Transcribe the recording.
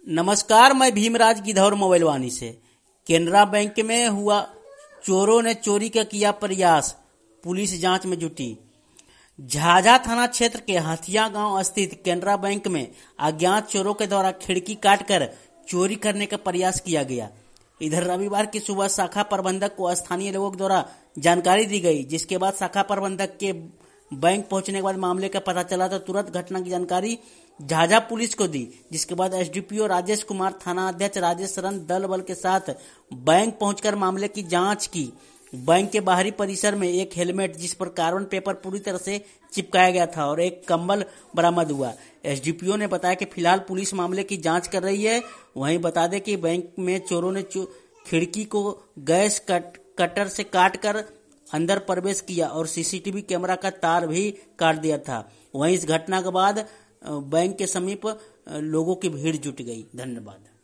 नमस्कार, मैं भीमराज गिधौर मोबाइलवानी से। केनरा बैंक में हुआ, चोरों ने चोरी का किया प्रयास, पुलिस जांच में जुटी। झाझा थाना क्षेत्र के हथिया गांव स्थित केनरा बैंक में अज्ञात चोरों के द्वारा खिड़की काटकर चोरी करने का प्रयास किया गया। इधर रविवार की सुबह शाखा प्रबंधक को स्थानीय लोगों द्वारा जानकारी दी गई, जिसके बाद शाखा प्रबंधक के बैंक पहुंचने के बाद मामले का पता चला तो तुरंत घटना की जानकारी झाझा पुलिस को दी, जिसके बाद एसडीपीओ राजेश कुमार, थाना अध्यक्ष राजेश शरण दल बल के साथ बैंक पहुंचकर मामले की जांच की। बैंक के बाहरी परिसर में एक हेलमेट जिस पर कार्बन पेपर पूरी तरह से चिपकाया गया था और एक कंबल बरामद हुआ। एसडीपीओ ने बताया कि फिलहाल पुलिस मामले की जांच कर रही है। वहीं बता दें कि बैंक में चोरों ने खिड़की को गैस कटर से काटकर अंदर प्रवेश किया और सीसीटीवी कैमरा का तार भी काट दिया था। वहीं इस घटना के बाद बैंक के समीप लोगों की भीड़ जुट गई। धन्यवाद।